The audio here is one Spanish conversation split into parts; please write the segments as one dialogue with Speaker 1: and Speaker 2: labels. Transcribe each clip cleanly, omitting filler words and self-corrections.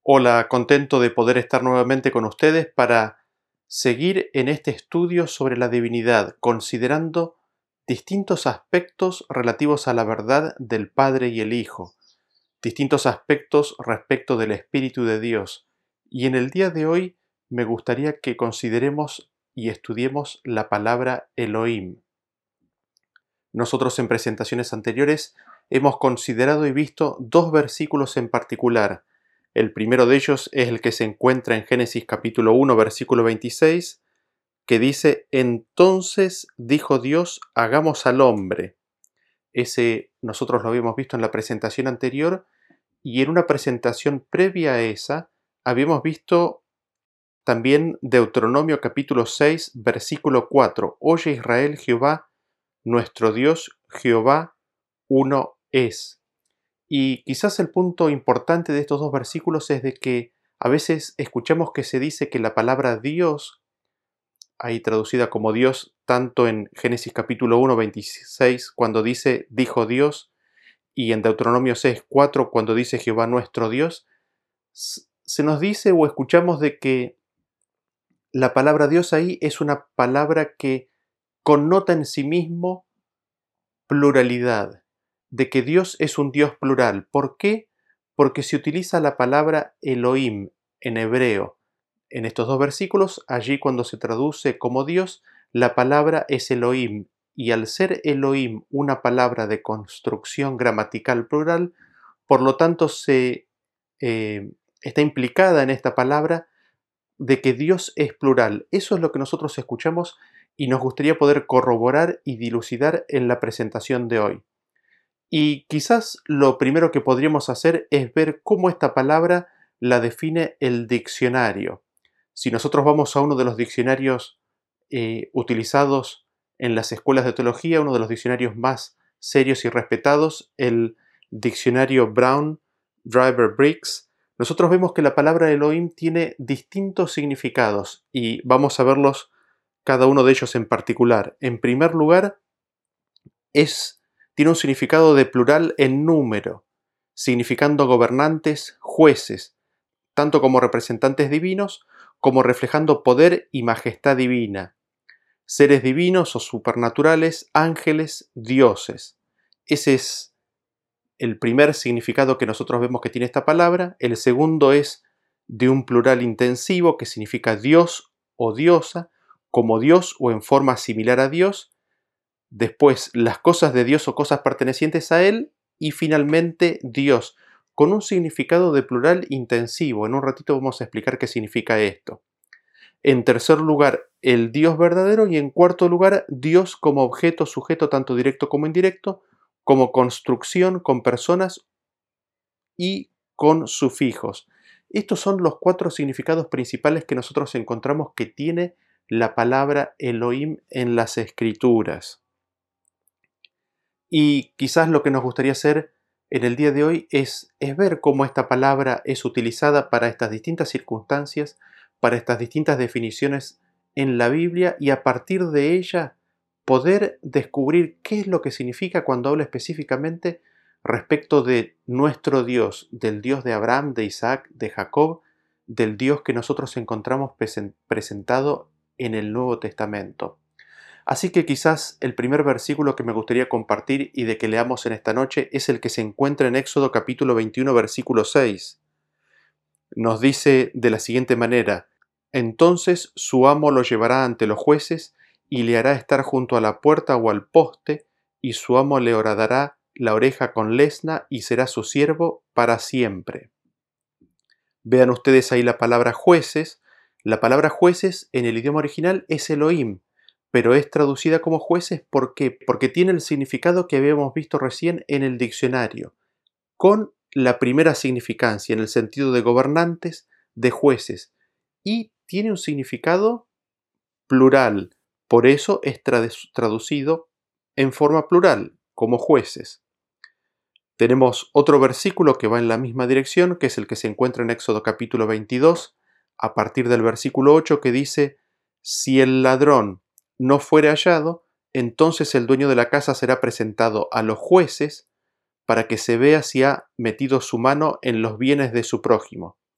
Speaker 1: Hola, contento de poder estar nuevamente con ustedes para seguir en este estudio sobre la divinidad, considerando distintos aspectos relativos a la verdad del Padre y el Hijo, distintos aspectos respecto del Espíritu de Dios. Y en el día de hoy me gustaría que consideremos y estudiemos la palabra Elohim. Nosotros en presentaciones anteriores hemos considerado y visto dos versículos en particular. El primero de ellos es el que se encuentra en Génesis capítulo 1, versículo 26, que dice: Entonces dijo Dios, hagamos al hombre. Ese nosotros lo habíamos visto en la presentación anterior, y en una presentación previa a esa habíamos visto también Deuteronomio capítulo 6, versículo 4. Oye Israel, Jehová, nuestro Dios, Jehová, uno es. Y quizás el punto importante de estos dos versículos es de que a veces escuchamos que se dice que la palabra Dios, ahí traducida como Dios, tanto en Génesis capítulo 1, 26, cuando dice dijo Dios, y en Deuteronomio 6, 4, cuando dice Jehová nuestro Dios, se nos dice o escuchamos de que la palabra Dios ahí es una palabra que connota en sí mismo pluralidad, de que Dios es un Dios plural. ¿Por qué? Porque se utiliza la palabra Elohim en hebreo. En estos dos versículos, allí cuando se traduce como Dios, la palabra es Elohim, y al ser Elohim una palabra de construcción gramatical plural, por lo tanto está implicada en esta palabra de que Dios es plural. Eso es lo que nosotros escuchamos y nos gustaría poder corroborar y dilucidar en la presentación de hoy. Y quizás lo primero que podríamos hacer es ver cómo esta palabra la define el diccionario. Si nosotros vamos a uno de los diccionarios utilizados en las escuelas de teología, uno de los diccionarios más serios y respetados, el diccionario Brown Driver Briggs, nosotros vemos que la palabra Elohim tiene distintos significados y vamos a verlos cada uno de ellos en particular. En primer lugar, tiene un significado de plural en número, significando gobernantes, jueces, tanto como representantes divinos, como reflejando poder y majestad divina, seres divinos o supernaturales, ángeles, dioses. Ese es el primer significado que nosotros vemos que tiene esta palabra. El segundo es de un plural intensivo que significa Dios o diosa, como Dios o en forma similar a Dios. Después, las cosas de Dios o cosas pertenecientes a Él. Y finalmente, Dios, con un significado de plural intensivo. En un ratito vamos a explicar qué significa esto. En tercer lugar, el Dios verdadero. Y en cuarto lugar, Dios como objeto sujeto tanto directo como indirecto, como construcción con personas y con sufijos. Estos son los cuatro significados principales que nosotros encontramos que tiene la palabra Elohim en las Escrituras. Y quizás lo que nos gustaría hacer en el día de hoy es ver cómo esta palabra es utilizada para estas distintas circunstancias, para estas distintas definiciones en la Biblia, y a partir de ella poder descubrir qué es lo que significa cuando habla específicamente respecto de nuestro Dios, del Dios de Abraham, de Isaac, de Jacob, del Dios que nosotros encontramos presentado en el Nuevo Testamento. Así que quizás el primer versículo que me gustaría compartir y de que leamos en esta noche es el que se encuentra en Éxodo capítulo 21, versículo 6. Nos dice de la siguiente manera: Entonces su amo lo llevará ante los jueces y le hará estar junto a la puerta o al poste, y su amo le horadará la oreja con lesna y será su siervo para siempre. Vean ustedes ahí la palabra jueces. La palabra jueces en el idioma original es Elohim, pero es traducida como jueces. ¿Por qué? Porque tiene el significado que habíamos visto recién en el diccionario, con la primera significancia en el sentido de gobernantes, de jueces, y tiene un significado plural, por eso es traducido en forma plural, como jueces. Tenemos otro versículo que va en la misma dirección, que es el que se encuentra en Éxodo capítulo 22, a partir del versículo 8, que dice: Si el ladrón no fuere hallado, entonces el dueño de la casa será presentado a los jueces para que se vea si ha metido su mano en los bienes de su prójimo.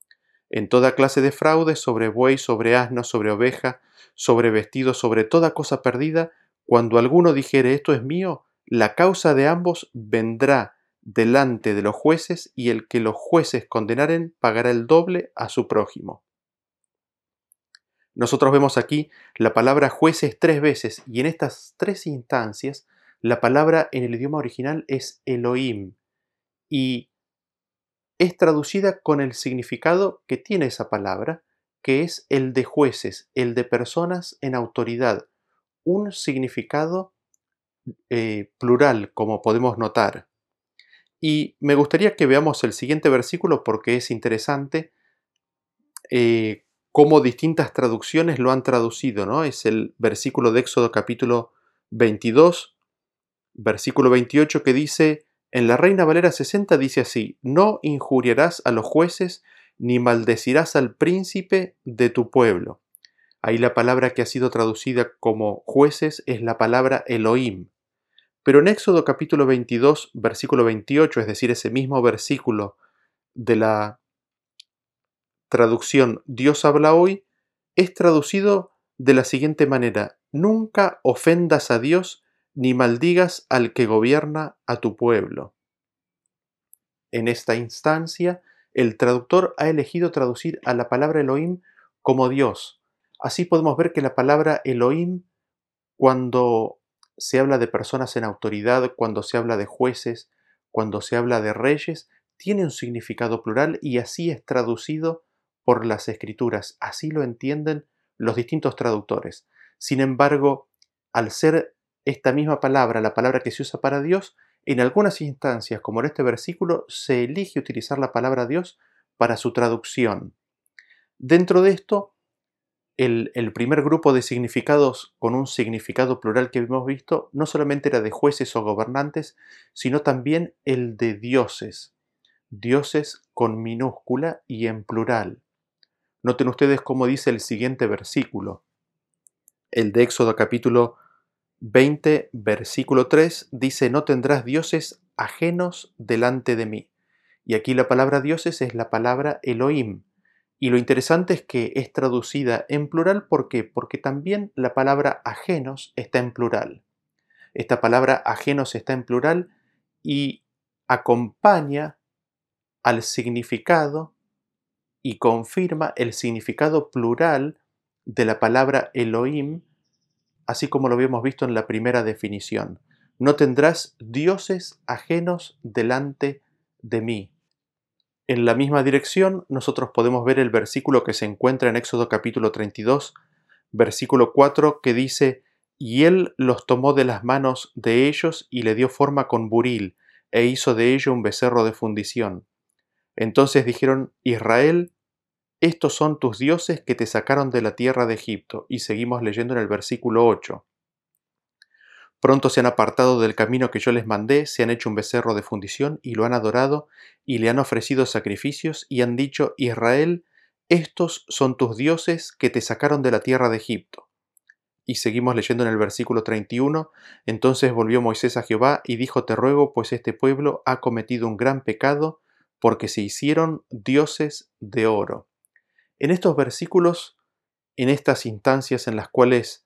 Speaker 1: en toda clase de fraude, sobre buey, sobre asno, sobre oveja, sobre vestido, sobre toda cosa perdida, cuando alguno dijere esto es mío, la causa de ambos vendrá delante de los jueces, y el que los jueces condenaren pagará el doble a su prójimo. Nosotros vemos aquí la palabra jueces 3 veces, y en estas 3 instancias la palabra en el idioma original es Elohim, y es traducida con el significado que tiene esa palabra, que es el de jueces, el de personas en autoridad, un significado plural, como podemos notar. Y me gustaría que veamos el siguiente versículo porque es interesante cómo distintas traducciones lo han traducido, ¿no? Es el versículo de Éxodo capítulo 22, versículo 28, que dice, en la Reina Valera 60 dice así, no injuriarás a los jueces ni maldecirás al príncipe de tu pueblo. Ahí la palabra que ha sido traducida como jueces es la palabra Elohim. Pero en Éxodo capítulo 22, versículo 28, es decir, ese mismo versículo de la traducción Dios habla hoy, es traducido de la siguiente manera, nunca ofendas a Dios ni maldigas al que gobierna a tu pueblo. En esta instancia, el traductor ha elegido traducir a la palabra Elohim como Dios. Así podemos ver que la palabra Elohim, cuando se habla de personas en autoridad, cuando se habla de jueces, cuando se habla de reyes, tiene un significado plural y así es traducido por las escrituras. Así lo entienden los distintos traductores. Sin embargo, al ser esta misma palabra, la palabra que se usa para Dios, en algunas instancias, como en este versículo, se elige utilizar la palabra Dios para su traducción. Dentro de esto, el primer grupo de significados con un significado plural que hemos visto no solamente era de jueces o gobernantes, sino también el de dioses. Dioses con minúscula y en plural. Noten ustedes cómo dice el siguiente versículo. El de Éxodo capítulo 20, versículo 3, dice, no tendrás dioses ajenos delante de mí. Y aquí la palabra dioses es la palabra Elohim. Y lo interesante es que es traducida en plural, ¿por qué? Porque también la palabra ajenos está en plural. Esta palabra ajenos está en plural y acompaña al significado y confirma el significado plural de la palabra Elohim, así como lo habíamos visto en la primera definición. No tendrás dioses ajenos delante de mí. En la misma dirección, nosotros podemos ver el versículo que se encuentra en Éxodo capítulo 32, versículo 4, que dice, y él los tomó de las manos de ellos y le dio forma con buril, e hizo de ello un becerro de fundición. Entonces dijeron, Israel, estos son tus dioses que te sacaron de la tierra de Egipto. Y seguimos leyendo en el versículo 8. Pronto se han apartado del camino que yo les mandé, se han hecho un becerro de fundición y lo han adorado y le han ofrecido sacrificios y han dicho, Israel, estos son tus dioses que te sacaron de la tierra de Egipto. Y seguimos leyendo en el versículo 31, entonces volvió Moisés a Jehová y dijo, te ruego, pues este pueblo ha cometido un gran pecado, porque se hicieron dioses de oro. En estos versículos, en estas instancias en las cuales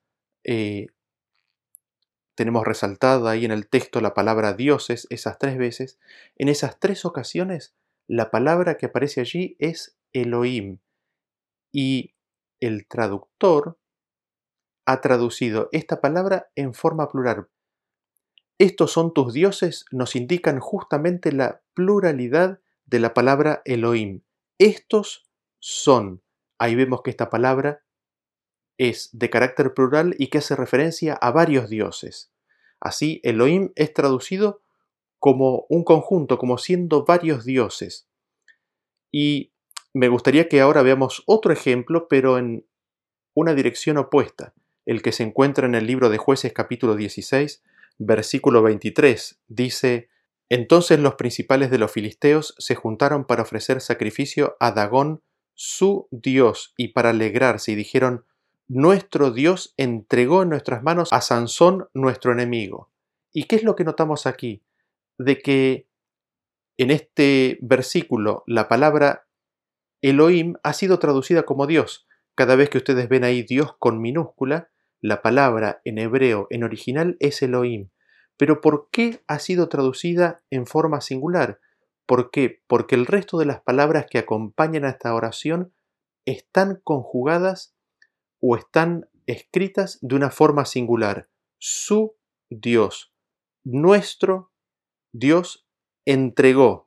Speaker 1: tenemos resaltada ahí en el texto la palabra dioses esas 3 veces, en esas 3 ocasiones la palabra que aparece allí es Elohim y el traductor ha traducido esta palabra en forma plural. Estos son tus dioses nos indican justamente la pluralidad de la palabra Elohim. Estos son. Ahí vemos que esta palabra es de carácter plural y que hace referencia a varios dioses. Así, Elohim es traducido como un conjunto, como siendo varios dioses. Y me gustaría que ahora veamos otro ejemplo, pero en una dirección opuesta, el que se encuentra en el libro de Jueces capítulo 16, versículo 23. Dice, entonces los principales de los filisteos se juntaron para ofrecer sacrificio a Dagón, su dios, y para alegrarse, y dijeron, nuestro Dios entregó en nuestras manos a Sansón, nuestro enemigo. ¿Y qué es lo que notamos aquí? De que en este versículo la palabra Elohim ha sido traducida como Dios. Cada vez que ustedes ven ahí Dios con minúscula, la palabra en hebreo, en original, es Elohim. Pero ¿por qué ha sido traducida en forma singular? ¿Por qué? Porque el resto de las palabras que acompañan a esta oración están conjugadas o están escritas de una forma singular. Su Dios, nuestro Dios entregó.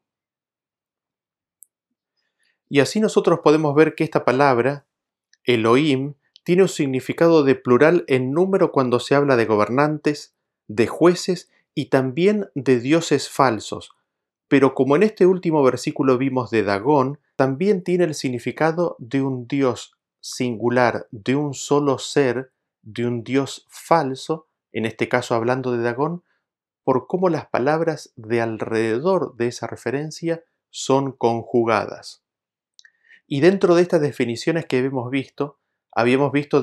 Speaker 1: Y así nosotros podemos ver que esta palabra, Elohim, tiene un significado de plural en número cuando se habla de gobernantes, de jueces y también de dioses falsos. Pero como en este último versículo vimos de Dagón, también tiene el significado de un dios singular, de un solo ser, de un dios falso, en este caso hablando de Dagón, por cómo las palabras de alrededor de esa referencia son conjugadas. Y dentro de estas definiciones que habíamos visto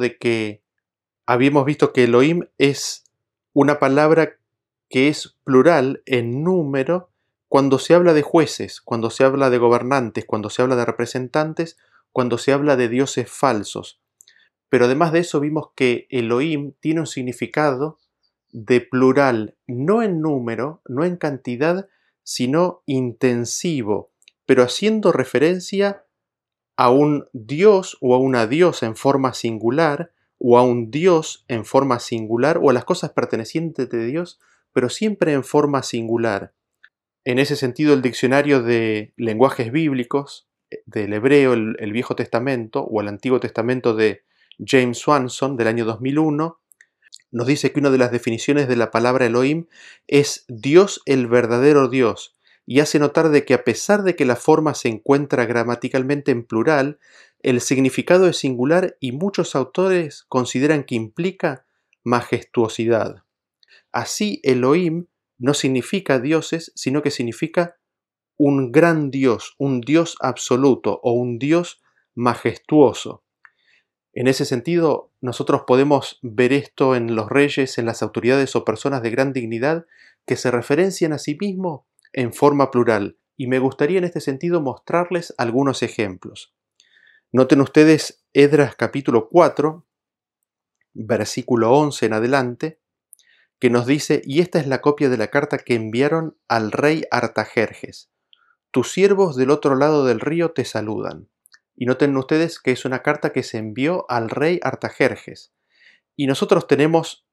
Speaker 1: que Elohim es una palabra que es plural en número cuando se habla de jueces, cuando se habla de gobernantes, cuando se habla de representantes, cuando se habla de dioses falsos. Pero además de eso vimos que Elohim tiene un significado de plural, no en número, no en cantidad, sino intensivo, pero haciendo referencia a un dios o a una diosa en forma singular, o a un dios en forma singular, o a las cosas pertenecientes de Dios, pero siempre en forma singular. En ese sentido, el diccionario de lenguajes bíblicos, del hebreo, el Viejo Testamento, o el Antiguo Testamento de James Swanson, del año 2001, nos dice que una de las definiciones de la palabra Elohim es Dios el verdadero Dios, y hace notar de que a pesar de que la forma se encuentra gramaticalmente en plural, el significado es singular y muchos autores consideran que implica majestuosidad. Así, Elohim no significa dioses, sino que significa un gran Dios, un Dios absoluto o un Dios majestuoso. En ese sentido, nosotros podemos ver esto en los reyes, en las autoridades o personas de gran dignidad que se referencian a sí mismos en forma plural. Y me gustaría en este sentido mostrarles algunos ejemplos. Noten ustedes Esdras capítulo 4, versículo 11 en adelante, que nos dice, y esta es la copia de la carta que enviaron al rey Artajerjes. Tus siervos del otro lado del río te saludan. Y noten ustedes que es una carta que se envió al rey Artajerjes. Y nosotros tenemos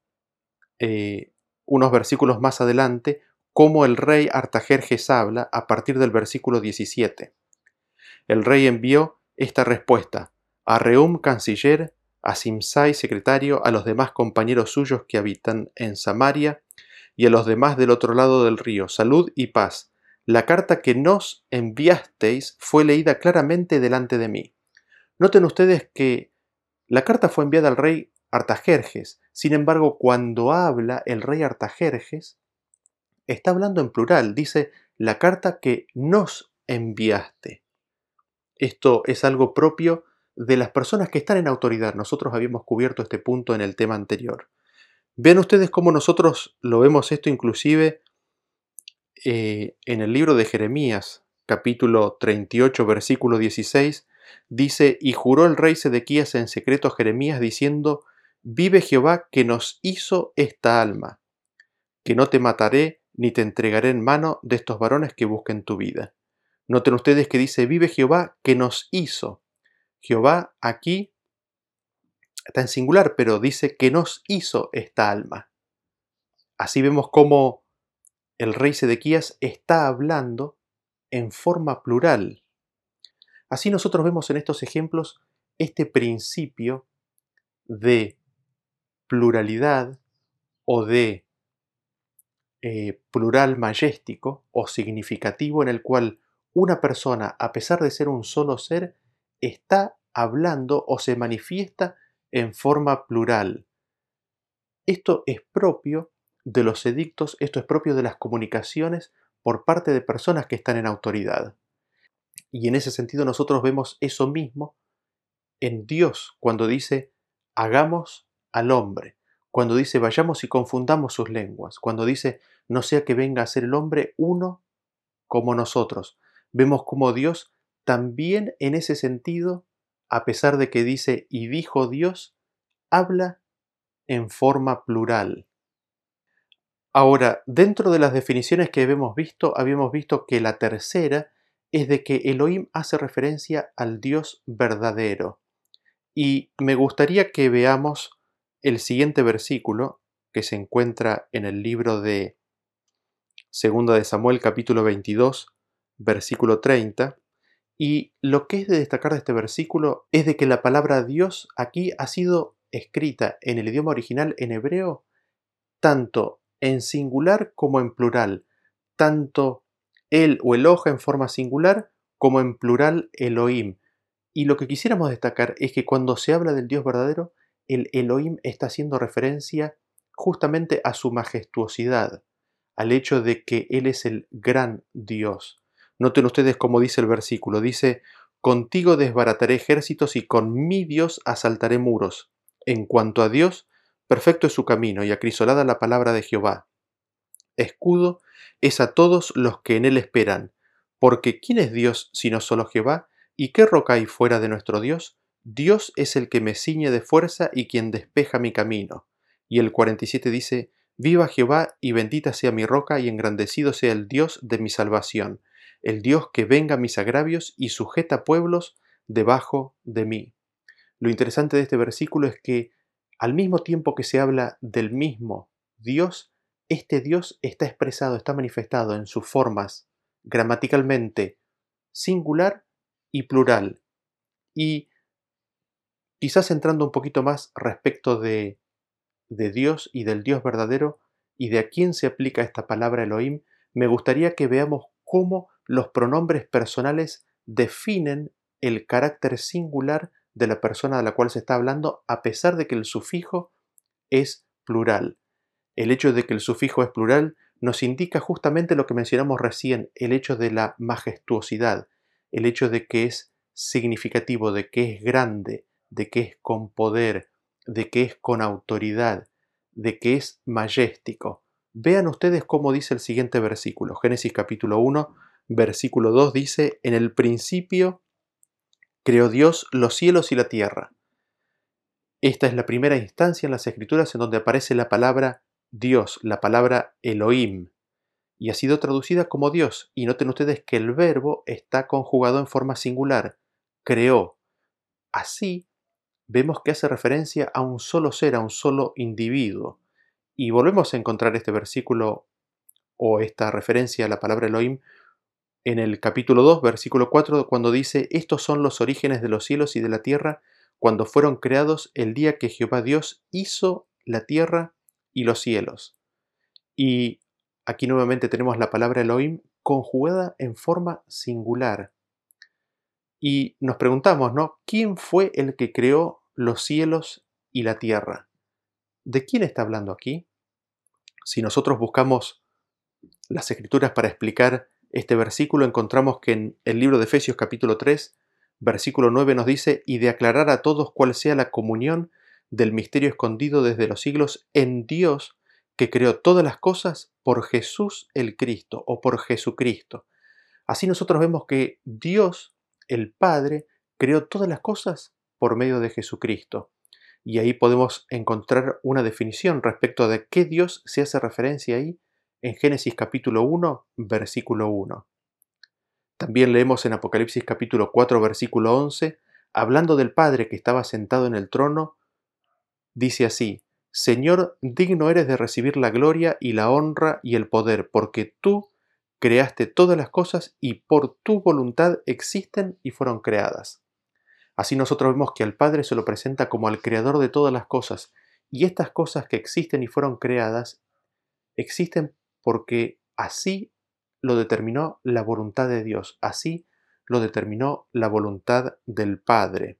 Speaker 1: unos versículos más adelante cómo el rey Artajerjes habla a partir del versículo 17. El rey envió esta respuesta a Rehum, canciller, a Simsai, secretario, a los demás compañeros suyos que habitan en Samaria y a los demás del otro lado del río. Salud y paz. La carta que nos enviasteis fue leída claramente delante de mí. Noten ustedes que la carta fue enviada al rey Artajerjes. Sin embargo, cuando habla el rey Artajerjes, está hablando en plural. Dice, la carta que nos enviaste. Esto es algo propio de las personas que están en autoridad. Nosotros habíamos cubierto este punto en el tema anterior. Vean ustedes cómo nosotros lo vemos esto inclusive en el libro de Jeremías, capítulo 38, versículo 16, dice, y juró el rey Sedequías en secreto a Jeremías diciendo, vive Jehová que nos hizo esta alma, que no te mataré ni te entregaré en mano de estos varones que busquen tu vida. Noten ustedes que dice, vive Jehová que nos hizo. Jehová aquí está en singular, pero dice que nos hizo esta alma. Así vemos cómo el rey Sedequías está hablando en forma plural. Así nosotros vemos en estos ejemplos este principio de pluralidad o de plural mayéstico o significativo en el cual una persona, a pesar de ser un solo ser, está hablando o se manifiesta en forma plural. Esto es propio de los edictos, esto es propio de las comunicaciones por parte de personas que están en autoridad. Y en ese sentido nosotros vemos eso mismo en Dios cuando dice, hagamos al hombre, cuando dice, vayamos y confundamos sus lenguas, cuando dice, no sea que venga a ser el hombre uno como nosotros. Vemos cómo Dios también en ese sentido, a pesar de que dice y dijo Dios, habla en forma plural. Ahora, dentro de las definiciones que habíamos visto que la tercera es de que Elohim hace referencia al Dios verdadero. Y me gustaría que veamos el siguiente versículo que se encuentra en el libro de Segunda de Samuel, capítulo 22, versículo 30. Y lo que es de destacar de este versículo es de que la palabra Dios aquí ha sido escrita en el idioma original en hebreo tanto en singular como en plural, tanto el o Eloja en forma singular como en plural Elohim. Y lo que quisiéramos destacar es que cuando se habla del Dios verdadero, el Elohim está haciendo referencia justamente a su majestuosidad, al hecho de que Él es el gran Dios. Noten ustedes cómo dice el versículo, dice, contigo desbarataré ejércitos y con mi Dios asaltaré muros. En cuanto a Dios, perfecto es su camino y acrisolada la palabra de Jehová. Escudo es a todos los que en él esperan, porque ¿quién es Dios sino solo Jehová? ¿Y qué roca hay fuera de nuestro Dios? Dios es el que me ciñe de fuerza y quien despeja mi camino. Y el 47 dice, viva Jehová y bendita sea mi roca y engrandecido sea el Dios de mi salvación, el Dios que venga mis agravios y sujeta pueblos debajo de mí. Lo interesante de este versículo es que al mismo tiempo que se habla del mismo Dios, este Dios está expresado, está manifestado en sus formas gramaticalmente singular y plural. Y quizás entrando un poquito más respecto de Dios y del Dios verdadero y de a quién se aplica esta palabra Elohim, me gustaría que veamos cómo los pronombres personales definen el carácter singular de la persona de la cual se está hablando, a pesar de que el sufijo es plural. El hecho de que el sufijo es plural nos indica justamente lo que mencionamos recién, el hecho de la majestuosidad, el hecho de que es significativo, de que es grande, de que es con poder, de que es con autoridad, de que es majestático. Vean ustedes cómo dice el siguiente versículo. Génesis capítulo 1, versículo 2 dice, en el principio creó Dios los cielos y la tierra. Esta es la primera instancia en las Escrituras en donde aparece la palabra Dios, la palabra Elohim, y ha sido traducida como Dios. Y noten ustedes que el verbo está conjugado en forma singular, creó. Así vemos que hace referencia a un solo ser, a un solo individuo. Y volvemos a encontrar este versículo o esta referencia a la palabra Elohim en el capítulo 2, versículo 4, cuando dice, estos son los orígenes de los cielos y de la tierra, cuando fueron creados el día que Jehová Dios hizo la tierra y los cielos. Y aquí nuevamente tenemos la palabra Elohim conjugada en forma singular. Y nos preguntamos, ¿no? ¿Quién fue el que creó los cielos y la tierra? ¿De quién está hablando aquí? Si nosotros buscamos las escrituras para explicar este versículo, encontramos que en el libro de Efesios capítulo 3, versículo 9 nos dice, y de aclarar a todos cuál sea la comunión del misterio escondido desde los siglos en Dios, que creó todas las cosas por Jesús el Cristo o por Jesucristo. Así nosotros vemos que Dios, el Padre, creó todas las cosas por medio de Jesucristo. Y ahí podemos encontrar una definición respecto de qué Dios se hace referencia ahí en Génesis capítulo 1, versículo 1. También leemos en Apocalipsis capítulo 4, versículo 11, hablando del Padre que estaba sentado en el trono, dice así, Señor, digno eres de recibir la gloria y la honra y el poder, porque tú creaste todas las cosas y por tu voluntad existen y fueron creadas. Así nosotros vemos que al Padre se lo presenta como al creador de todas las cosas, y estas cosas que existen y fueron creadas, existen porque así lo determinó la voluntad de Dios, así lo determinó la voluntad del Padre.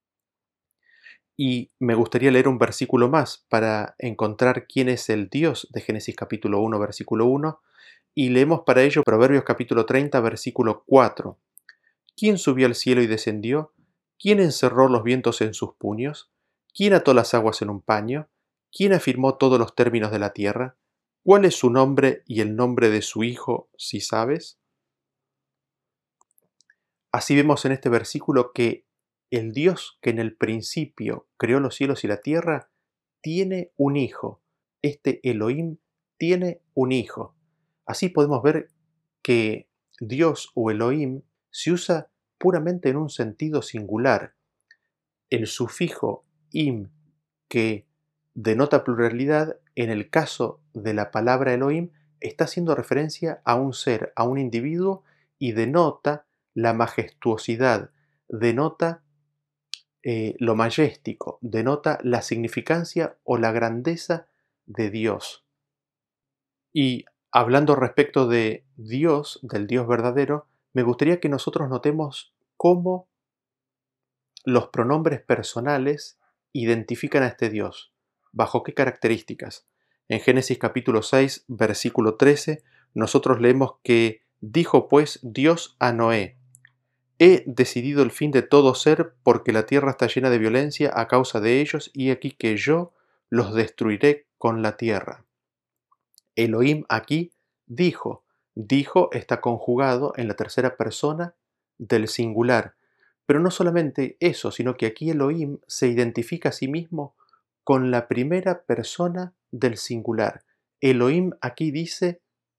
Speaker 1: Y me gustaría leer un versículo más para encontrar quién es el Dios de Génesis capítulo 1, versículo 1, y leemos para ello Proverbios capítulo 30, versículo 4. ¿Quién subió al cielo y descendió? ¿Quién encerró los vientos en sus puños? ¿Quién ató las aguas en un paño? ¿Quién afirmó todos los términos de la tierra? ¿Cuál es su nombre y el nombre de su hijo, si sabes? Así vemos en este versículo que el Dios que en el principio creó los cielos y la tierra tiene un hijo. Este Elohim tiene un hijo. Así podemos ver que Dios o Elohim se usa puramente en un sentido singular. El sufijo im, que denota pluralidad, en el caso de la palabra Elohim, está haciendo referencia a un ser, a un individuo, y denota la majestuosidad, denota lo majestic, denota la significancia o la grandeza de Dios. Y hablando respecto de Dios, del Dios verdadero, me gustaría que nosotros notemos cómo los pronombres personales identifican a este Dios. ¿Bajo qué características? En Génesis capítulo 6, versículo 13, nosotros leemos que dijo pues Dios a Noé: He decidido el fin de todo ser, porque la tierra está llena de violencia a causa de ellos, y aquí que yo los destruiré con la tierra. Elohim aquí dijo. Dijo está conjugado en la tercera persona del singular. Pero no solamente eso, sino que aquí Elohim se identifica a sí mismo con la primera persona del singular. Elohim aquí dice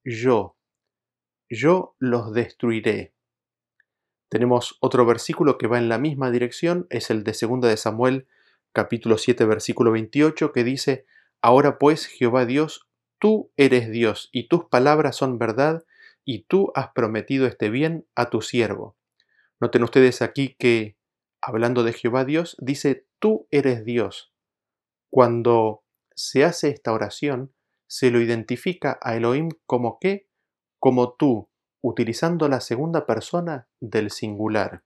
Speaker 1: yo los destruiré. Tenemos otro versículo que va en la misma dirección, es el de 2 de Samuel, capítulo 7, versículo 28, que dice: Ahora pues, Jehová Dios, tú eres Dios, y tus palabras son verdad, y tú has prometido este bien a tu siervo. Noten ustedes aquí que, hablando de Jehová Dios, dice: tú eres Dios. Cuando se hace esta oración, se lo identifica a Elohim como qué, como tú, utilizando la segunda persona del singular.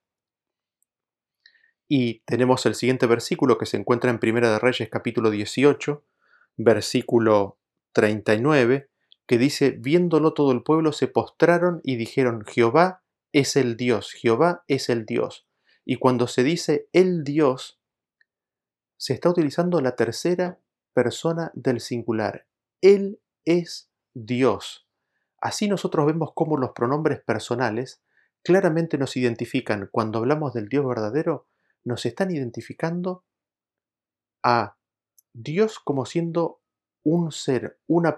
Speaker 1: Y tenemos el siguiente versículo que se encuentra en Primera de Reyes capítulo 18, versículo 39, que dice: Viéndolo todo el pueblo se postraron y dijeron: Jehová es el Dios, Jehová es el Dios. Y cuando se dice el Dios, se está utilizando la tercera persona del singular. Él es Dios. Así nosotros vemos cómo los pronombres personales claramente nos identifican. Cuando hablamos del Dios verdadero, nos están identificando a Dios como siendo un ser,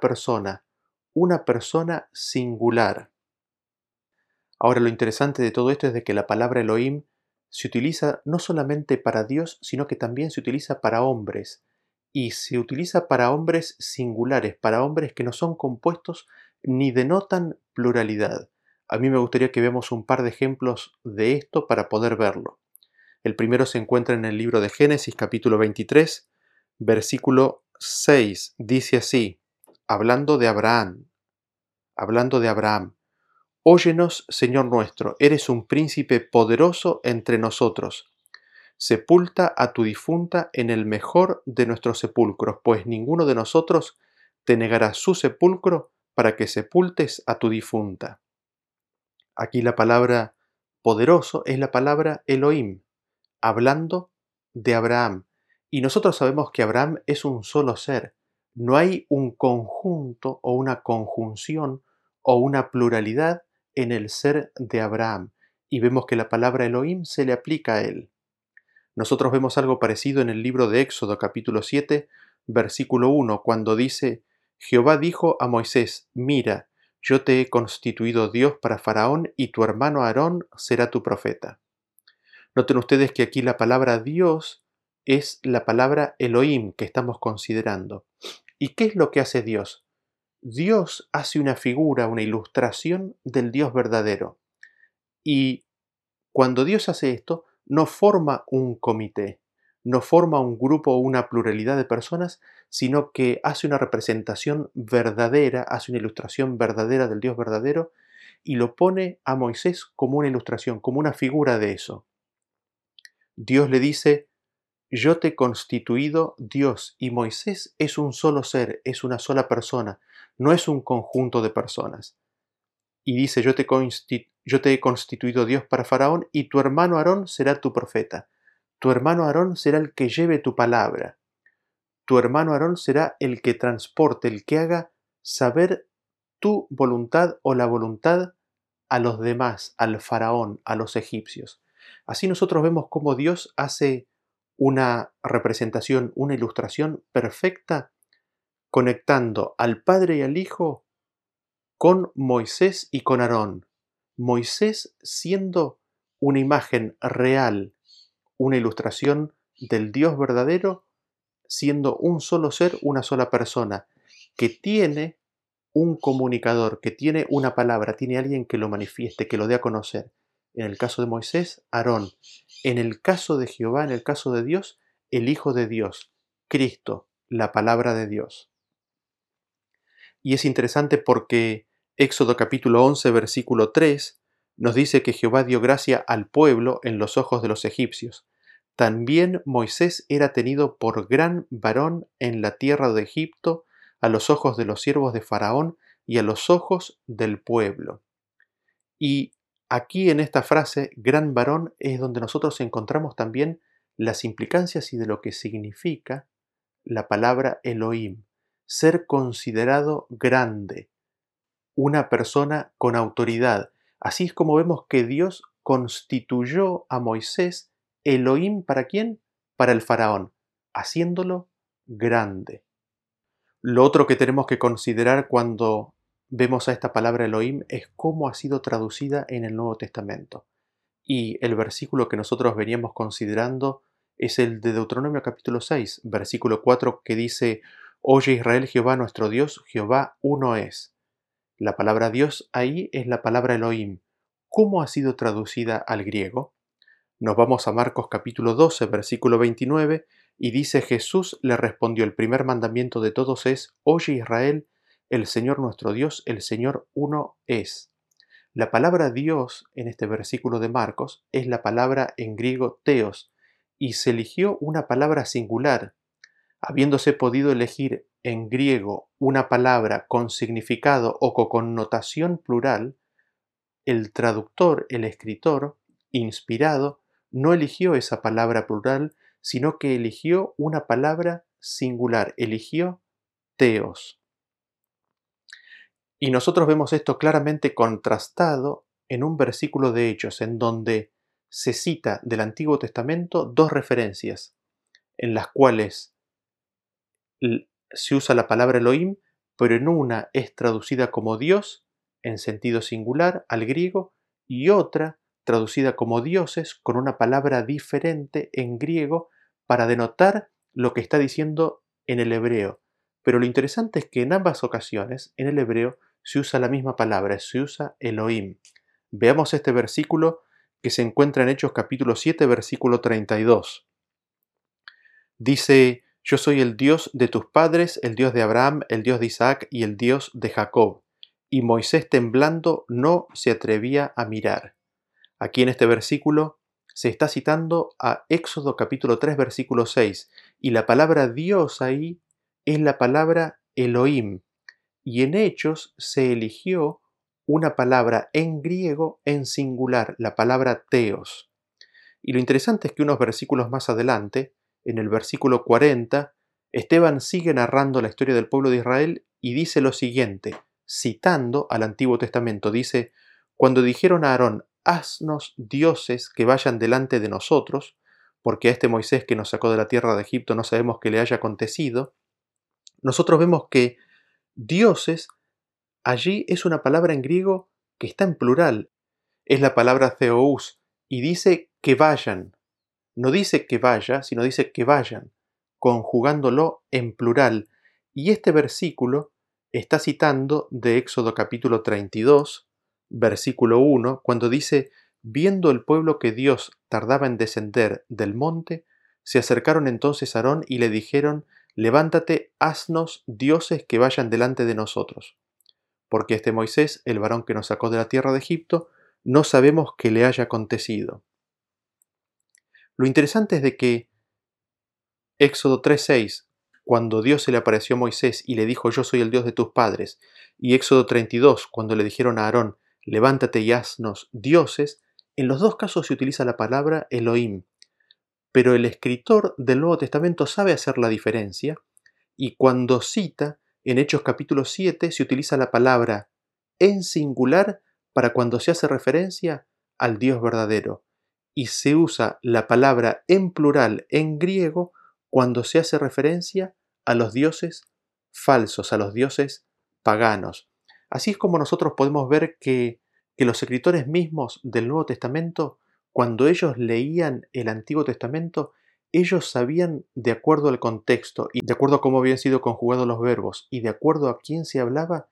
Speaker 1: una persona singular. Ahora, lo interesante de todo esto es de que la palabra Elohim se utiliza no solamente para Dios, sino que también se utiliza para hombres. Y se utiliza para hombres singulares, para hombres que no son compuestos ni denotan pluralidad. A mí me gustaría que veamos un par de ejemplos de esto para poder verlo. El primero se encuentra en el libro de Génesis, capítulo 23, versículo 6. Dice así, hablando de Abraham: Óyenos, Señor nuestro, eres un príncipe poderoso entre nosotros. Sepulta a tu difunta en el mejor de nuestros sepulcros, pues ninguno de nosotros te negará su sepulcro para que sepultes a tu difunta. Aquí la palabra poderoso es la palabra Elohim, hablando de Abraham. Y nosotros sabemos que Abraham es un solo ser. No hay un conjunto o una conjunción o una pluralidad en el ser de Abraham. Y vemos que la palabra Elohim se le aplica a él. Nosotros vemos algo parecido en el libro de Éxodo capítulo 7, versículo 1, cuando dice: Jehová dijo a Moisés: Mira, yo te he constituido Dios para Faraón y tu hermano Aarón será tu profeta. Noten ustedes que aquí la palabra Dios es la palabra Elohim que estamos considerando. ¿Y qué es lo que hace Dios? Dios hace una figura, una ilustración del Dios verdadero. Y cuando Dios hace esto, no forma un comité, no forma un grupo o una pluralidad de personas, sino que hace una representación verdadera, hace una ilustración verdadera del Dios verdadero y lo pone a Moisés como una ilustración, como una figura de eso. Dios le dice: yo te he constituido Dios, y Moisés es un solo ser, es una sola persona, no es un conjunto de personas. Y dice: yo te he constituido Dios para Faraón, y tu hermano Aarón será tu profeta. Tu hermano Aarón será el que lleve tu palabra. Tu hermano Aarón será el que transporte, el que haga saber tu voluntad o la voluntad a los demás, al faraón, a los egipcios. Así nosotros vemos cómo Dios hace una representación, una ilustración perfecta, conectando al Padre y al Hijo con Moisés y con Aarón. Moisés siendo una imagen real, una ilustración del Dios verdadero, siendo un solo ser, una sola persona, que tiene un comunicador, que tiene una palabra, tiene alguien que lo manifieste, que lo dé a conocer. En el caso de Moisés, Aarón. En el caso de Jehová, en el caso de Dios, el Hijo de Dios, Cristo, la palabra de Dios. Y es interesante porque Éxodo capítulo 11, versículo 3, nos dice que Jehová dio gracia al pueblo en los ojos de los egipcios. También Moisés era tenido por gran varón en la tierra de Egipto, a los ojos de los siervos de Faraón y a los ojos del pueblo. Y aquí en esta frase, gran varón, es donde nosotros encontramos también las implicancias y de lo que significa la palabra Elohim, ser considerado grande, una persona con autoridad. Así es como vemos que Dios constituyó a Moisés Elohim, ¿para quién? Para el faraón, haciéndolo grande. Lo otro que tenemos que considerar cuando vemos a esta palabra Elohim es cómo ha sido traducida en el Nuevo Testamento. Y el versículo que nosotros veníamos considerando es el de Deuteronomio capítulo 6, versículo 4, que dice: Oye Israel, Jehová nuestro Dios, Jehová uno es. La palabra Dios ahí es la palabra Elohim. ¿Cómo ha sido traducida al griego? Nos vamos a Marcos capítulo 12, versículo 29, y dice: Jesús le respondió: el primer mandamiento de todos es: Oye Israel, el Señor nuestro Dios, el Señor uno es. La palabra Dios en este versículo de Marcos es la palabra en griego teos, y se eligió una palabra singular. Habiéndose podido elegir en griego una palabra con significado o con connotación plural, el traductor, el escritor, inspirado, no eligió esa palabra plural, sino que eligió una palabra singular, eligió teos. Y nosotros vemos esto claramente contrastado en un versículo de Hechos, en donde se cita del Antiguo Testamento dos referencias, en las cuales se usa la palabra Elohim, pero en una es traducida como Dios, en sentido singular, al griego, y otra traducida como dioses, con una palabra diferente en griego, para denotar lo que está diciendo en el hebreo. Pero lo interesante es que en ambas ocasiones, en el hebreo, se usa la misma palabra, se usa Elohim. Veamos este versículo que se encuentra en Hechos capítulo 7, versículo 32. Dice: Yo soy el Dios de tus padres, el Dios de Abraham, el Dios de Isaac y el Dios de Jacob. Y Moisés, temblando, no se atrevía a mirar. Aquí en este versículo se está citando a Éxodo capítulo 3, versículo 6, y la palabra Dios ahí es la palabra Elohim. Y en Hechos se eligió una palabra en griego en singular, la palabra teos. Y lo interesante es que unos versículos más adelante, en el versículo 40, Esteban sigue narrando la historia del pueblo de Israel y dice lo siguiente, citando al Antiguo Testamento, dice: Cuando dijeron a Aarón: haznos dioses que vayan delante de nosotros, porque a este Moisés que nos sacó de la tierra de Egipto no sabemos qué le haya acontecido, nosotros vemos que dioses allí es una palabra en griego que está en plural, es la palabra theous, y dice que vayan. No dice que vaya, sino dice que vayan, conjugándolo en plural. Y este versículo está citando de Éxodo capítulo 32, versículo 1, cuando dice: viendo el pueblo que Dios tardaba en descender del monte, se acercaron entonces a Aarón y le dijeron: levántate, haznos dioses que vayan delante de nosotros. Porque este Moisés, el varón que nos sacó de la tierra de Egipto, no sabemos qué le haya acontecido. Lo interesante es de que Éxodo 3:6, cuando Dios se le apareció a Moisés y le dijo: yo soy el Dios de tus padres, y Éxodo 32, cuando le dijeron a Aarón: levántate y haznos dioses, en los dos casos se utiliza la palabra Elohim. Pero el escritor del Nuevo Testamento sabe hacer la diferencia, y cuando cita en Hechos capítulo 7 se utiliza la palabra en singular para cuando se hace referencia al Dios verdadero, y se usa la palabra en plural en griego cuando se hace referencia a los dioses falsos, a los dioses paganos. Así es como nosotros podemos ver que los escritores mismos del Nuevo Testamento, cuando ellos leían el Antiguo Testamento, ellos sabían, de acuerdo al contexto y de acuerdo a cómo habían sido conjugados los verbos y de acuerdo a quién se hablaba,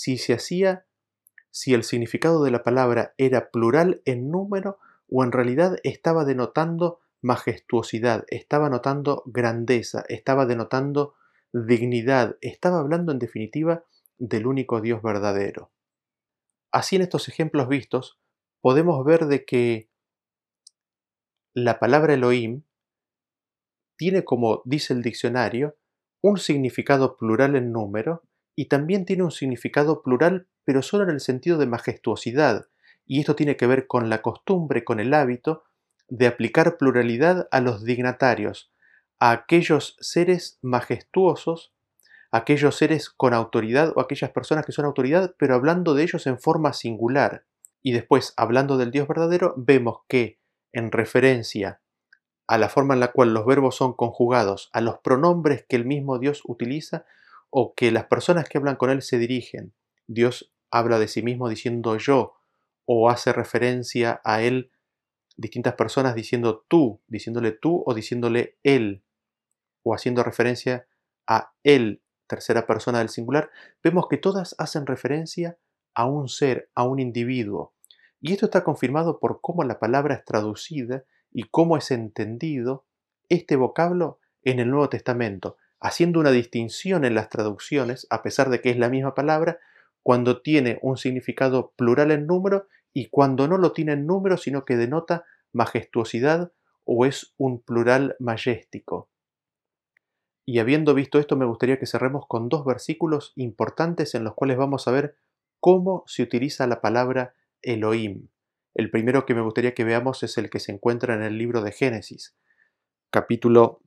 Speaker 1: si el significado de la palabra era plural en número o en realidad estaba denotando majestuosidad, estaba denotando grandeza, estaba denotando dignidad, estaba hablando en definitiva del único Dios verdadero. Así en estos ejemplos vistos podemos ver de que la palabra Elohim tiene, como dice el diccionario, un significado plural en número y también tiene un significado plural, pero solo en el sentido de majestuosidad. Y esto tiene que ver con la costumbre, con el hábito de aplicar pluralidad a los dignatarios, a aquellos seres majestuosos, a aquellos seres con autoridad o aquellas personas que son autoridad, pero hablando de ellos en forma singular. Y después, hablando del Dios verdadero, vemos que en referencia a la forma en la cual los verbos son conjugados, a los pronombres que el mismo Dios utiliza o que las personas que hablan con Él se dirigen. Dios habla de sí mismo diciendo yo o hace referencia a Él distintas personas diciendo tú, diciéndole tú o diciéndole Él o haciendo referencia a Él, tercera persona del singular. Vemos que todas hacen referencia a un ser, a un individuo. Y esto está confirmado por cómo la palabra es traducida y cómo es entendido este vocablo en el Nuevo Testamento, haciendo una distinción en las traducciones, a pesar de que es la misma palabra, cuando tiene un significado plural en número y cuando no lo tiene en número, sino que denota majestuosidad o es un plural majestático. Y habiendo visto esto, me gustaría que cerremos con dos versículos importantes en los cuales vamos a ver cómo se utiliza la palabra Elohim. El primero que me gustaría que veamos es el que se encuentra en el libro de Génesis, capítulo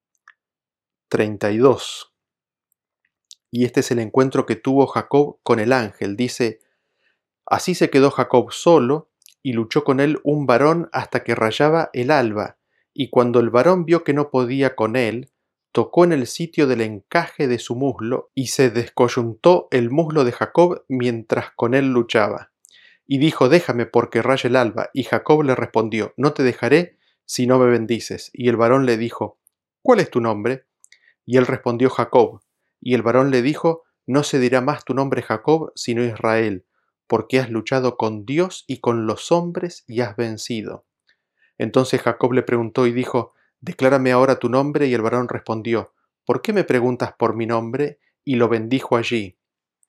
Speaker 1: 32. Y este es el encuentro que tuvo Jacob con el ángel. Dice, así se quedó Jacob solo y luchó con él un varón hasta que rayaba el alba. Y cuando el varón vio que no podía con él, tocó en el sitio del encaje de su muslo y se descoyuntó el muslo de Jacob mientras con él luchaba. Y dijo, déjame porque raya el alba. Y Jacob le respondió, no te dejaré si no me bendices. Y el varón le dijo, ¿cuál es tu nombre? Y él respondió, Jacob. Y el varón le dijo, no se dirá más tu nombre Jacob, sino Israel, porque has luchado con Dios y con los hombres y has vencido. Entonces Jacob le preguntó y dijo, declárame ahora tu nombre. Y el varón respondió, ¿por qué me preguntas por mi nombre? Y lo bendijo allí.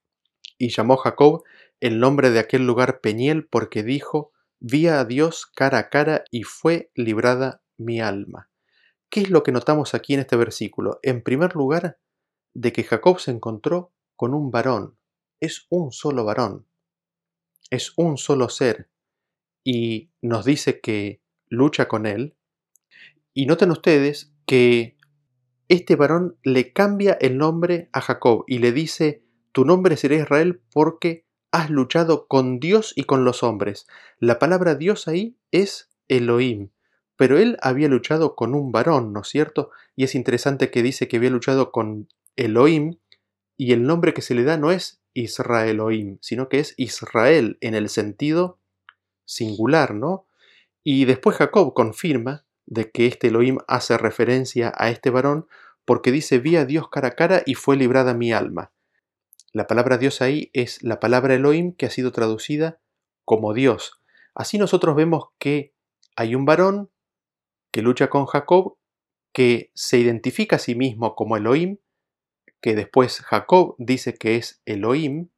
Speaker 1: Y llamó Jacob el nombre de aquel lugar Peniel, porque dijo, vi a Dios cara a cara y fue librada mi alma. ¿Qué es lo que notamos aquí en este versículo? En primer lugar, de que Jacob se encontró con un varón. Es un solo varón. Es un solo ser. Y nos dice que lucha con él. Y noten ustedes que este varón le cambia el nombre a Jacob y le dice, tu nombre será Israel porque has luchado con Dios y con los hombres. La palabra Dios ahí es Elohim, pero él había luchado con un varón, ¿no es cierto? Y es interesante que dice que había luchado con Elohim y el nombre que se le da no es Israelohim, sino que es Israel en el sentido singular, ¿no? Y después Jacob confirma de que este Elohim hace referencia a este varón porque dice, vi a Dios cara a cara y fue librada mi alma. La palabra Dios ahí es la palabra Elohim que ha sido traducida como Dios. Así nosotros vemos que hay un varón que lucha con Jacob, que se identifica a sí mismo como Elohim, que después Jacob dice que es Elohim,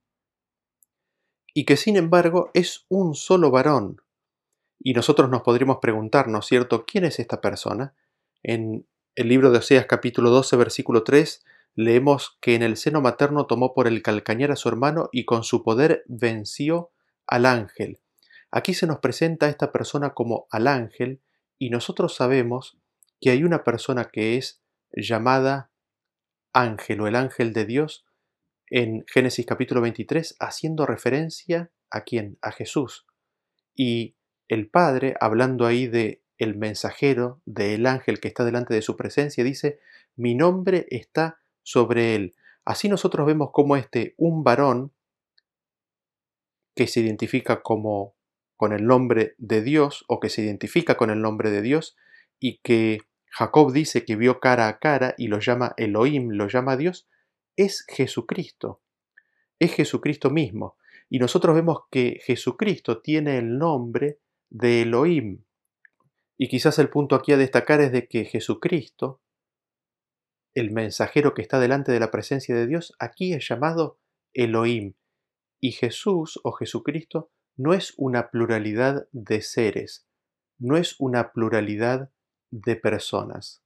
Speaker 1: y que sin embargo es un solo varón. Y nosotros nos podríamos preguntar, ¿no es cierto?, ¿quién es esta persona? En el libro de Oseas capítulo 12, versículo 3, leemos que en el seno materno tomó por el calcañar a su hermano y con su poder venció al ángel. Aquí se nos presenta a esta persona como al ángel y nosotros sabemos que hay una persona que es llamada ángel o el ángel de Dios en Génesis capítulo 23, haciendo referencia ¿a quién? A Jesús. Y el Padre, hablando ahí de el mensajero, del ángel que está delante de su presencia, dice, mi nombre está sobre él. Así nosotros vemos como un varón que se identifica como con el nombre de Dios o que se identifica con el nombre de Dios y que Jacob dice que vio cara a cara y lo llama Elohim, lo llama Dios, es Jesucristo mismo. Y nosotros vemos que Jesucristo tiene el nombre de Elohim. Y quizás el punto aquí a destacar es de que Jesucristo, el mensajero que está delante de la presencia de Dios, aquí es llamado Elohim. Y Jesús o Jesucristo no es una pluralidad de seres, no es una pluralidad de personas,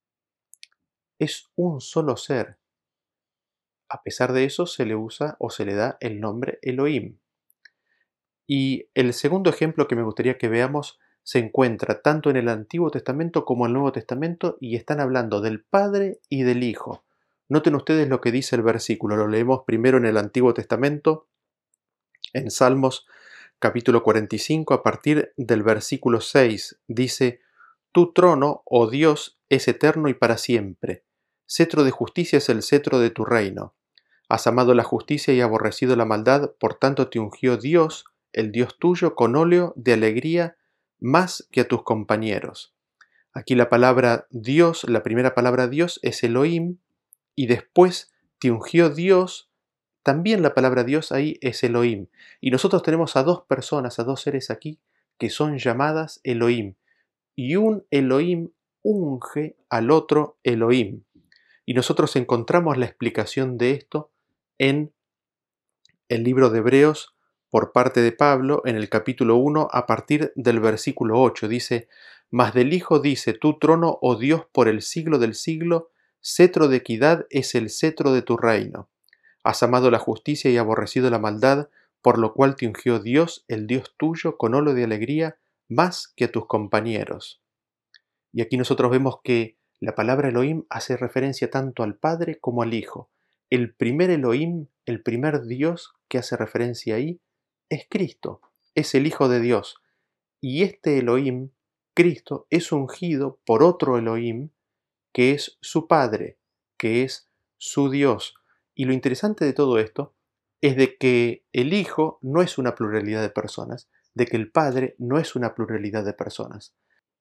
Speaker 1: es un solo ser. A pesar de eso se le usa o se le da el nombre Elohim. Y el segundo ejemplo que me gustaría que veamos se encuentra tanto en el Antiguo Testamento como en el Nuevo Testamento y están hablando del Padre y del Hijo. Noten ustedes lo que dice el versículo, lo leemos primero en el Antiguo Testamento, en Salmos capítulo 45, a partir del versículo 6, dice, tu trono, oh Dios, es eterno y para siempre. Cetro de justicia es el cetro de tu reino. Has amado la justicia y aborrecido la maldad, por tanto te ungió Dios, el Dios tuyo, con óleo de alegría más que a tus compañeros. Aquí la palabra Dios, la primera palabra Dios es Elohim, y después te ungió Dios, también la palabra Dios ahí es Elohim. Y nosotros tenemos a dos personas, a dos seres aquí, que son llamadas Elohim. Y un Elohim unge al otro Elohim. Y nosotros encontramos la explicación de esto en el libro de Hebreos por parte de Pablo en el capítulo 1 a partir del versículo 8. Dice, mas del Hijo dice, tu trono, oh Dios, por el siglo del siglo, cetro de equidad es el cetro de tu reino. Has amado la justicia y aborrecido la maldad, por lo cual te ungió Dios, el Dios tuyo, con óleo de alegría, más que a tus compañeros. Y aquí nosotros vemos que la palabra Elohim hace referencia tanto al Padre como al Hijo. El primer Elohim, el primer Dios que hace referencia ahí, es Cristo, es el Hijo de Dios. Y este Elohim, Cristo, es ungido por otro Elohim, que es su Padre, que es su Dios. Y lo interesante de todo esto es de que el Hijo no es una pluralidad de personas, de que el Padre no es una pluralidad de personas.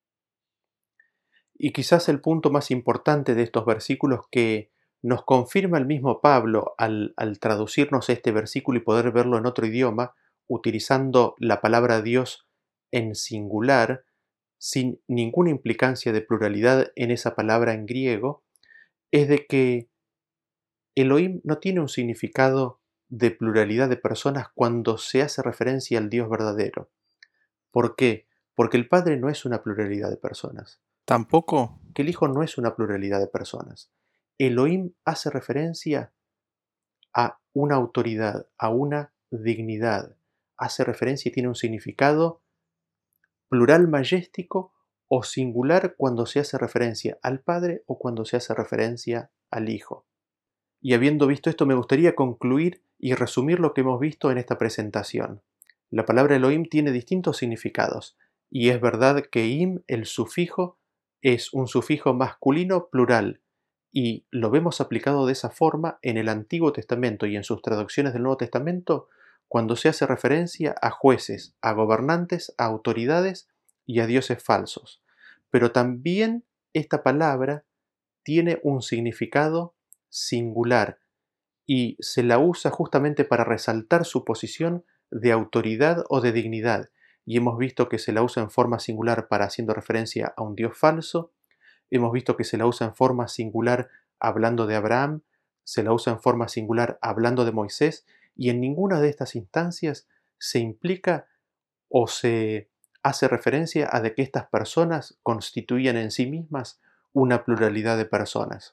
Speaker 1: Y quizás el punto más importante de estos versículos que nos confirma el mismo Pablo al traducirnos este versículo y poder verlo en otro idioma, utilizando la palabra Dios en singular, sin ninguna implicancia de pluralidad en esa palabra en griego, es de que Elohim no tiene un significado de pluralidad de personas cuando se hace referencia al Dios verdadero. ¿Por qué? Porque el Padre no es una pluralidad de personas. Tampoco que el Hijo no es una pluralidad de personas. Elohim hace referencia a una autoridad, a una dignidad. Hace referencia y tiene un significado plural mayéstico o singular cuando se hace referencia al Padre o cuando se hace referencia al Hijo. Y habiendo visto esto, me gustaría concluir y resumir lo que hemos visto en esta presentación. La palabra Elohim tiene distintos significados, y es verdad que im, el sufijo, es un sufijo masculino plural, y lo vemos aplicado de esa forma en el Antiguo Testamento y en sus traducciones del Nuevo Testamento cuando se hace referencia a jueces, a gobernantes, a autoridades y a dioses falsos. Pero también esta palabra tiene un significado singular y se la usa justamente para resaltar su posición de autoridad o de dignidad. Y hemos visto que se la usa en forma singular para haciendo referencia a un Dios falso, hemos visto que se la usa en forma singular hablando de Abraham, se la usa en forma singular hablando de Moisés, y en ninguna de estas instancias se implica o se hace referencia a de que estas personas constituían en sí mismas una pluralidad de personas.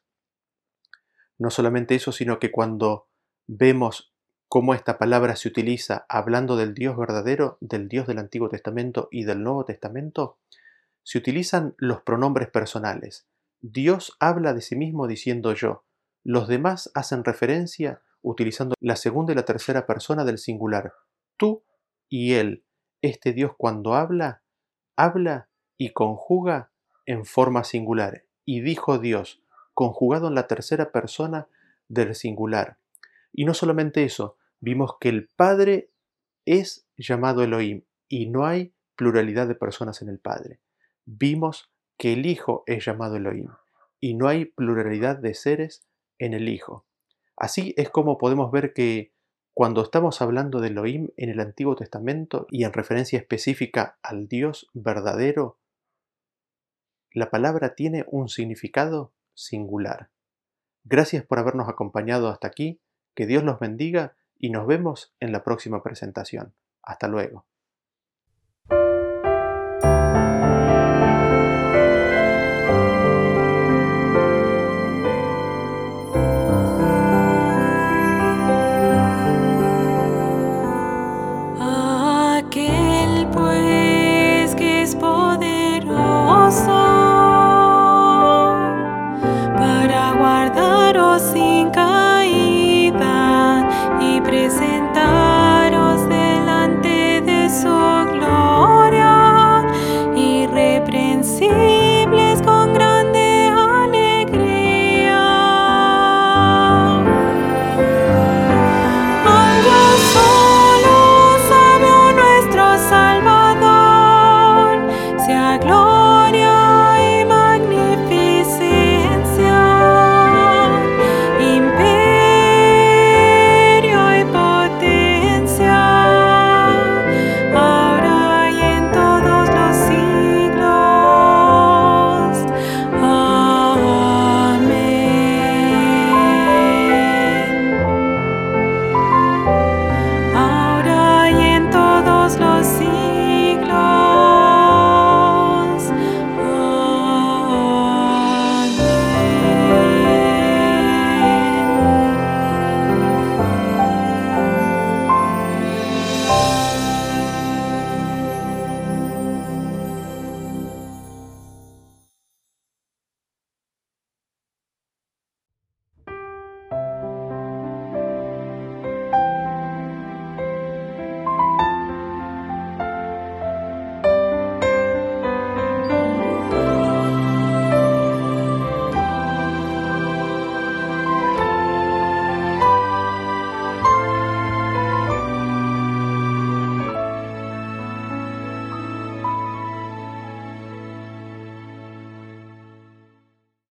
Speaker 1: No solamente eso, sino que cuando vemos cómo esta palabra se utiliza hablando del Dios verdadero, del Dios del Antiguo Testamento y del Nuevo Testamento, se utilizan los pronombres personales. Dios habla de sí mismo diciendo yo. Los demás hacen referencia utilizando la segunda y la tercera persona del singular. Tú Y Él, este Dios, cuando habla, habla y conjuga en forma singular. Y dijo Dios, conjugado en la tercera persona del singular. Y no solamente eso, vimos que el Padre es llamado Elohim y no hay pluralidad de personas en el Padre. Vimos que el Hijo es llamado Elohim y no hay pluralidad de seres en el Hijo. Así es como podemos ver que cuando estamos hablando de Elohim en el Antiguo Testamento y en referencia específica al Dios verdadero, la palabra tiene un significado singular. Gracias por habernos acompañado hasta aquí, que Dios los bendiga y nos vemos en la próxima presentación. Hasta luego.